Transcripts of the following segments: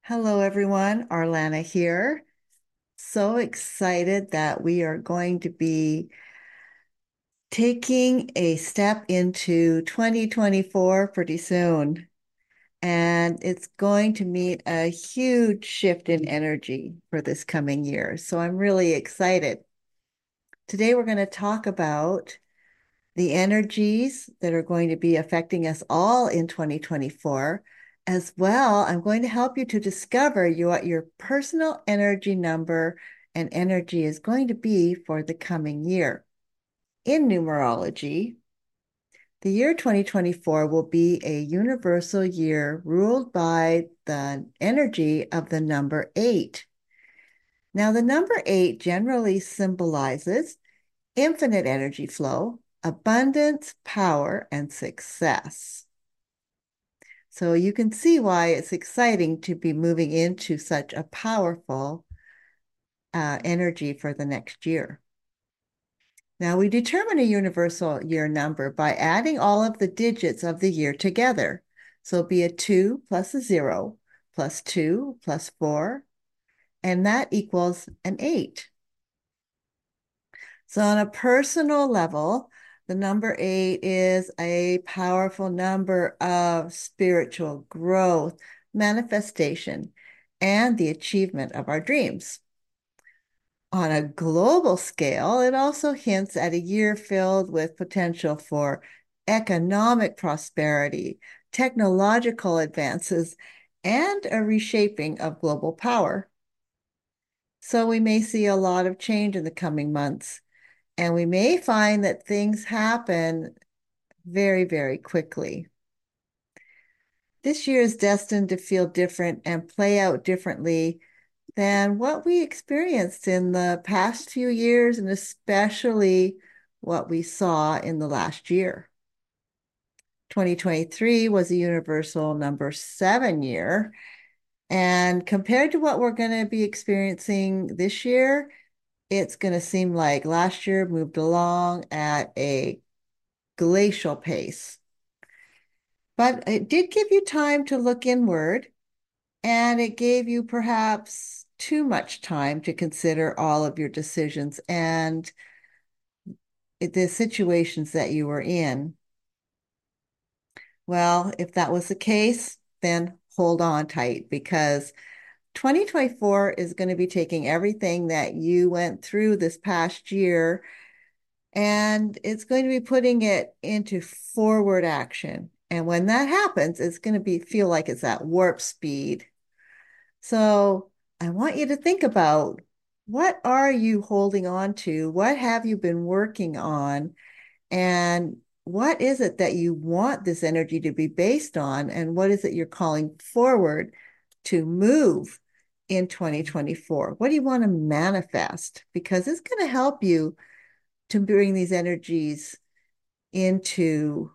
Hello, everyone. Arlana here. So excited that we are going to be taking a step into 2024 pretty soon. And it's going to mean a huge shift in energy for this coming year. So I'm really excited. Today, we're going to talk about the energies that are going to be affecting us all in 2024. As well, I'm going to help you to discover what your personal energy number and energy is going to be for the coming year. In numerology, the year 2024 will be a universal year ruled by the energy of the number 8. Now, the number 8 generally symbolizes infinite energy flow, abundance, power, and success. So you can see why it's exciting to be moving into such a powerful energy for the next year. Now, we determine a universal year number by adding all of the digits of the year together. So it'll be a 2 plus a 0 plus 2 plus 4, and that equals an 8. So, on a personal level, the number 8 is a powerful number of spiritual growth, manifestation, and the achievement of our dreams. On a global scale, it also hints at a year filled with potential for economic prosperity, technological advances, and a reshaping of global power. So, we may see a lot of change in the coming months. And we may find that things happen very, very quickly. This year is destined to feel different and play out differently than what we experienced in the past few years, and especially what we saw in the last year. 2023 was a universal number 7 year. And compared to what we're going to be experiencing this year, it's going to seem like last year moved along at a glacial pace. But it did give you time to look inward, and it gave you perhaps too much time to consider all of your decisions and the situations that you were in. Well, if that was the case, then hold on tight because 2024 is going to be taking everything that you went through this past year and it's going to be putting it into forward action. And when that happens, it's going to feel like it's at warp speed. So I want you to think about, what are you holding on to? What have you been working on? And what is it that you want this energy to be based on? And what is it you're calling forward to move in 2024? What do you want to manifest? Because it's going to help you to bring these energies into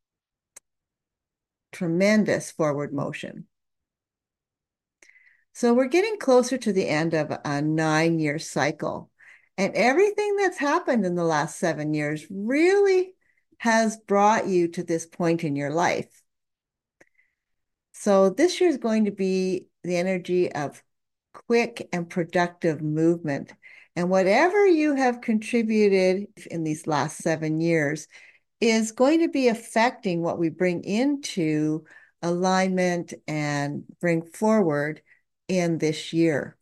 tremendous forward motion. So we're getting closer to the end of a 9-year cycle. And everything that's happened in the last 7 years really has brought you to this point in your life. So this year is going to be the energy of quick and productive movement. And whatever you have contributed in these last 7 years is going to be affecting what we bring into alignment and bring forward in this year.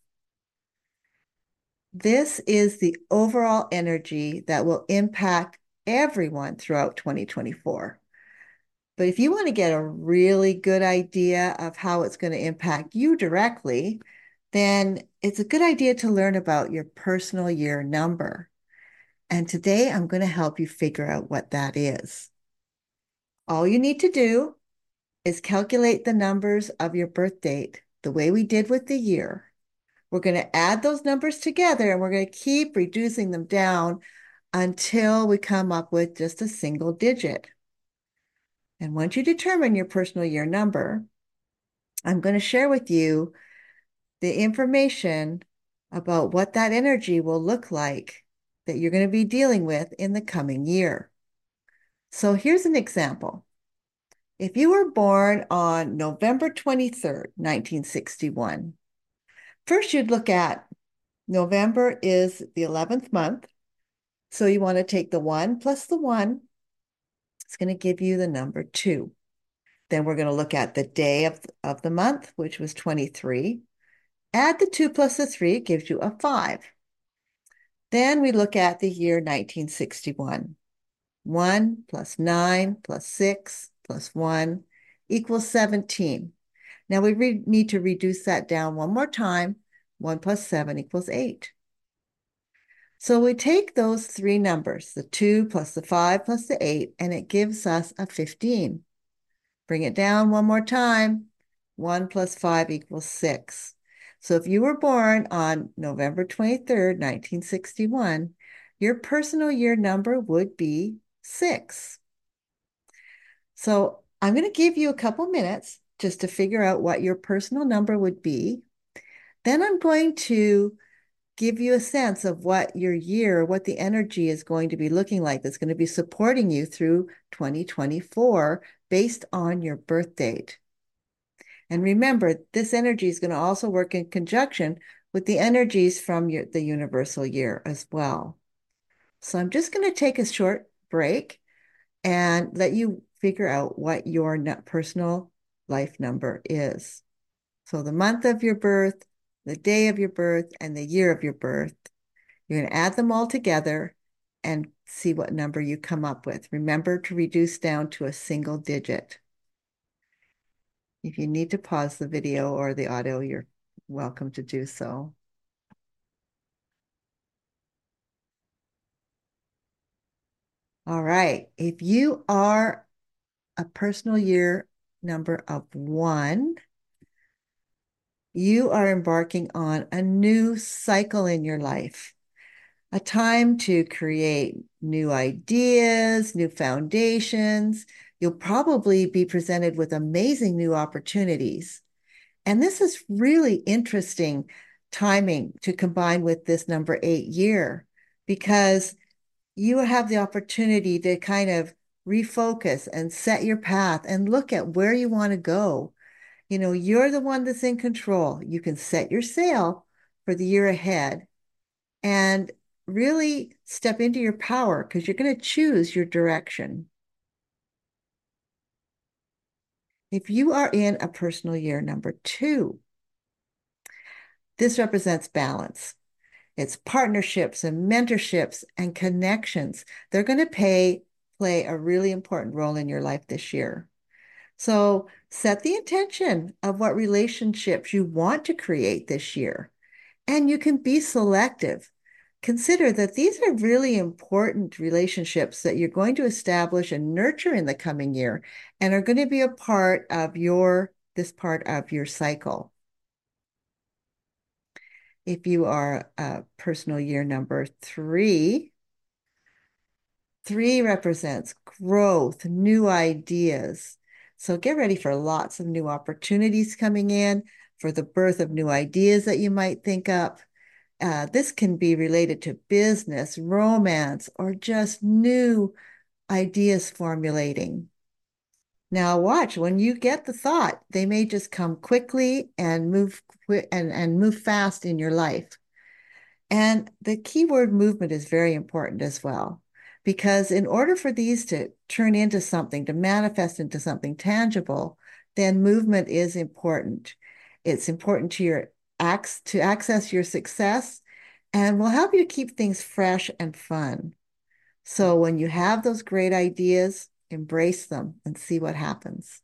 This is the overall energy that will impact everyone throughout 2024. But if you want to get a really good idea of how it's going to impact you directly, then it's a good idea to learn about your personal year number. And today I'm going to help you figure out what that is. All you need to do is calculate the numbers of your birth date the way we did with the year. We're going to add those numbers together and we're going to keep reducing them down until we come up with just a single digit. And once you determine your personal year number, I'm going to share with you the information about what that energy will look like that you're going to be dealing with in the coming year. So here's an example. If you were born on November 23rd, 1961, first you'd look at November is the 11th month. So you want to take the 1 plus the 1. It's going to give you the number 2. Then we're going to look at the day of the month, which was 23. Add the 2 plus the 3, it gives you a 5. Then we look at the year 1961. 1 plus 9 plus 6 plus 1 equals 17. Now we need to reduce that down one more time. 1 plus 7 equals 8. So we take those three numbers, the 2 plus the 5 plus the 8, and it gives us a 15. Bring it down one more time. 1 plus 5 equals 6. So if you were born on November 23rd, 1961, your personal year number would be 6. So I'm going to give you a couple minutes just to figure out what your personal number would be. Then I'm going to give you a sense of what your year, what the energy is going to be looking like that's going to be supporting you through 2024 based on your birth date. And remember, this energy is going to also work in conjunction with the energies from the universal year as well. So I'm just going to take a short break and let you figure out what your personal life number is. So the month of your birth, the day of your birth, and the year of your birth. You're going to add them all together and see what number you come up with. Remember to reduce down to a single digit. If you need to pause the video or the audio, you're welcome to do so. All right. If you are a personal year number of 1, you are embarking on a new cycle in your life, a time to create new ideas, new foundations. You'll probably be presented with amazing new opportunities. And this is really interesting timing to combine with this number 8 year, because you have the opportunity to kind of refocus and set your path and look at where you want to go. You know, you're the one that's in control. You can set your sail for the year ahead and really step into your power because you're going to choose your direction. If you are in a personal year number 2, this represents balance. It's partnerships and mentorships and connections. They're going to play a really important role in your life this year. So set the intention of what relationships you want to create this year, and you can be selective. Consider that these are really important relationships that you're going to establish and nurture in the coming year and are going to be a part of this part of your cycle. If you are personal year number 3, 3 represents growth, new ideas. So get ready for lots of new opportunities coming in, for the birth of new ideas that you might think up. This can be related to business, romance, or just new ideas formulating. Now watch, when you get the thought, they may just come quickly and move and move fast in your life. And the keyword movement is very important as well, because in order for these to turn into something, to manifest into something tangible, then movement is important. It's important to to access your success and will help you keep things fresh and fun. So when you have those great ideas, embrace them and see what happens.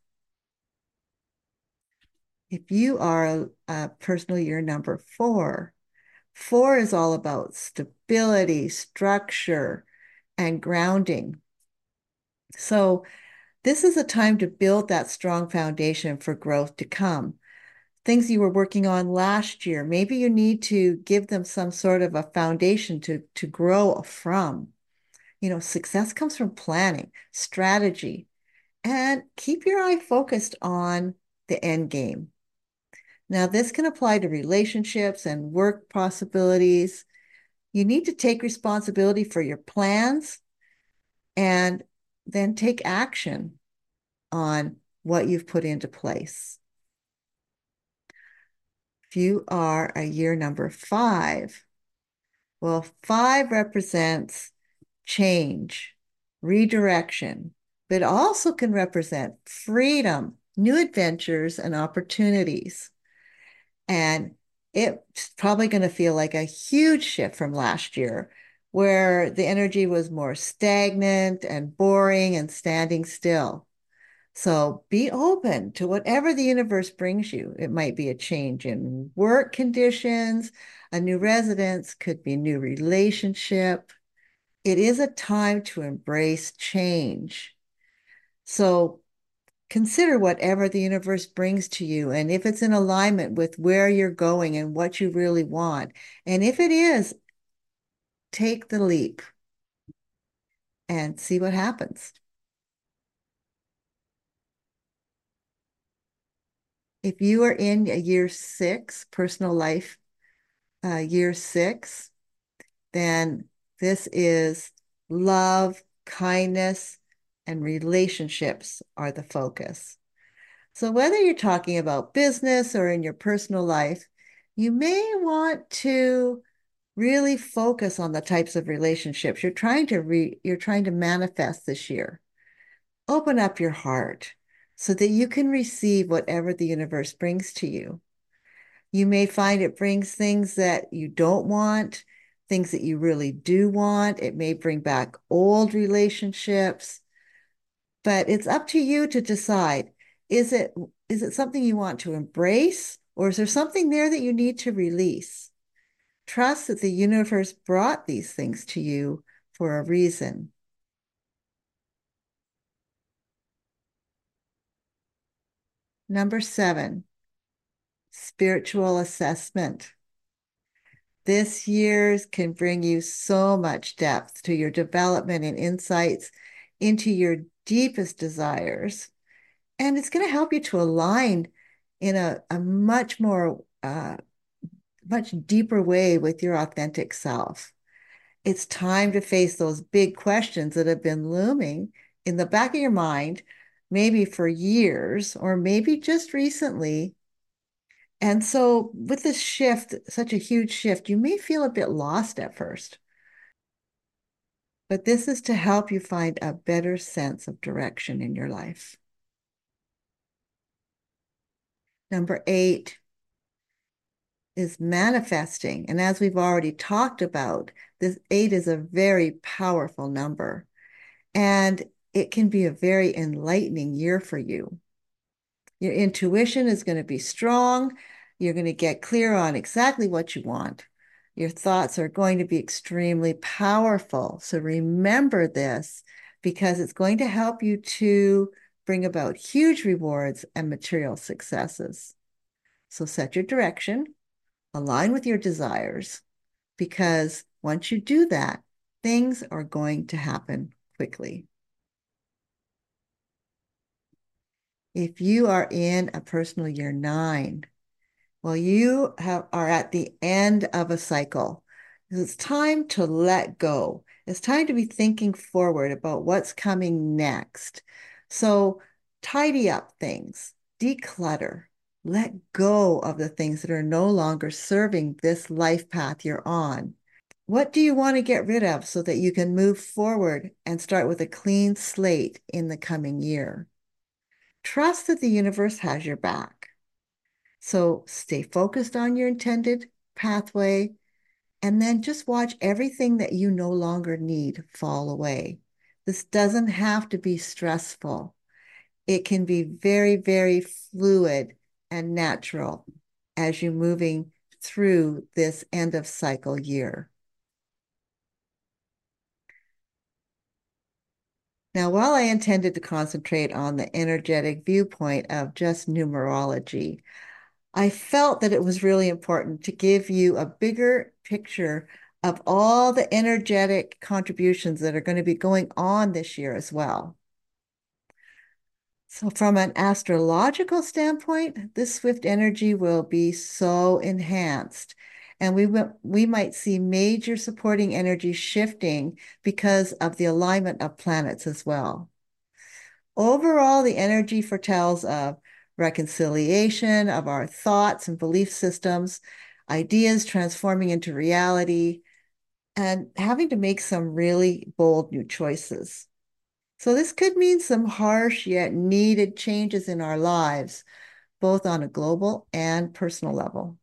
If you are a personal year number 4, 4 is all about stability, structure, and grounding. So this is a time to build that strong foundation for growth to come. Things you were working on last year, maybe you need to give them some sort of a foundation to grow from. You know, success comes from planning, strategy, and keep your eye focused on the end game. Now, this can apply to relationships and work possibilities. You need to take responsibility for your plans and then take action on what you've put into place. If you are a year number 5, well, 5 represents change, redirection, but also can represent freedom, new adventures, and opportunities. And it's probably going to feel like a huge shift from last year, where the energy was more stagnant and boring and standing still. So be open to whatever the universe brings you. It might be a change in work conditions, a new residence, could be a new relationship. It is a time to embrace change. So consider whatever the universe brings to you, and if it's in alignment with where you're going and what you really want. And if it is, take the leap and see what happens. If you are in a year 6, personal life, year 6, then this is love, kindness, and relationships are the focus. So whether you're talking about business or in your personal life, you may want to really focus on the types of relationships you're trying to manifest this year. Open up your heart so that you can receive whatever the universe brings to you. You may find it brings things that you don't want, things that you really do want. It may bring back old relationships, but it's up to you to decide. Is it is it something you want to embrace, or is there something there that you need to release? Trust that the universe brought these things to you for a reason. Number 7, spiritual assessment. This year's can bring you so much depth to your development and insights into your deepest desires. And it's going to help you to align in a much deeper way with your authentic self. It's time to face those big questions that have been looming in the back of your mind, maybe for years, or maybe just recently. And so, with this shift, such a huge shift, you may feel a bit lost at first, but this is to help you find a better sense of direction in your life. Number 8 is manifesting. And as we've already talked about, this 8 is a very powerful number, and it can be a very enlightening year for you. Your intuition is going to be strong. You're going to get clear on exactly what you want. Your thoughts are going to be extremely powerful. So remember this, because it's going to help you to bring about huge rewards and material successes. So set your direction, align with your desires, because once you do that, things are going to happen quickly. If you are in a personal year 9, well, are at the end of a cycle. It's time to let go. It's time to be thinking forward about what's coming next. So tidy up things, declutter, let go of the things that are no longer serving this life path you're on. What do you want to get rid of so that you can move forward and start with a clean slate in the coming year? Trust that the universe has your back. So stay focused on your intended pathway, and then just watch everything that you no longer need fall away. This doesn't have to be stressful. It can be very, very fluid and natural as you're moving through this end of cycle year. Now, while I intended to concentrate on the energetic viewpoint of just numerology, I felt that it was really important to give you a bigger picture of all the energetic contributions that are going to be going on this year as well. So, from an astrological standpoint, this swift energy will be so enhanced. And we might see major supporting energy shifting because of the alignment of planets as well. Overall, the energy foretells of reconciliation of our thoughts and belief systems, ideas transforming into reality, and having to make some really bold new choices. So, this could mean some harsh yet needed changes in our lives, both on a global and personal level.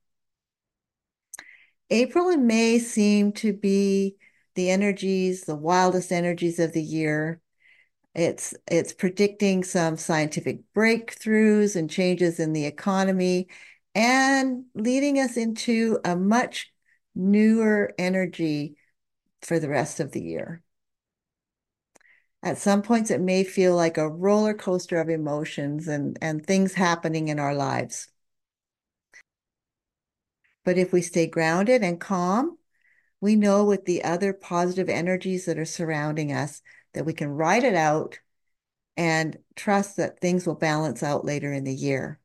April and May seem to be the wildest energies of the year. It's predicting some scientific breakthroughs and changes in the economy and leading us into a much newer energy for the rest of the year. At some points, it may feel like a roller coaster of emotions and things happening in our lives. But if we stay grounded and calm, we know with the other positive energies that are surrounding us that we can ride it out and trust that things will balance out later in the year.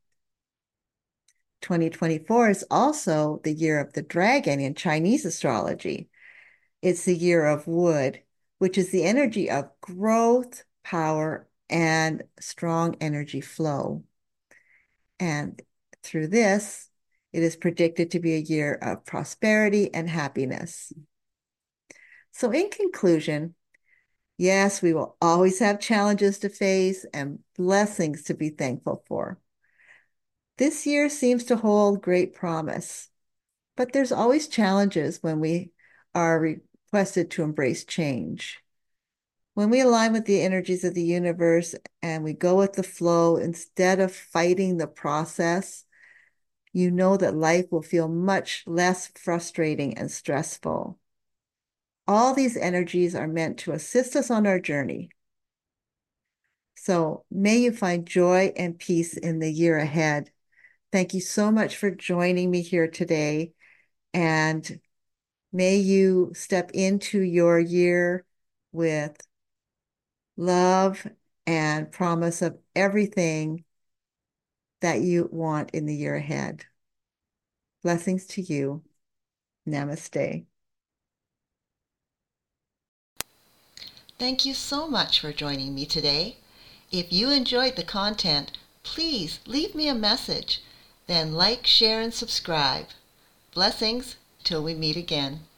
2024 is also the year of the dragon in Chinese astrology. It's the year of wood, which is the energy of growth, power, and strong energy flow. And through this, it is predicted to be a year of prosperity and happiness. So, in conclusion, yes, we will always have challenges to face and blessings to be thankful for. This year seems to hold great promise, but there's always challenges when we are requested to embrace change. When we align with the energies of the universe and we go with the flow instead of fighting the process, you know that life will feel much less frustrating and stressful. All these energies are meant to assist us on our journey. So may you find joy and peace in the year ahead. Thank you so much for joining me here today. And may you step into your year with love and promise of everything that you want in the year ahead. Blessings to you. Namaste. Thank you so much for joining me today. If you enjoyed the content, please leave me a message. Then like, share, and subscribe. Blessings till we meet again.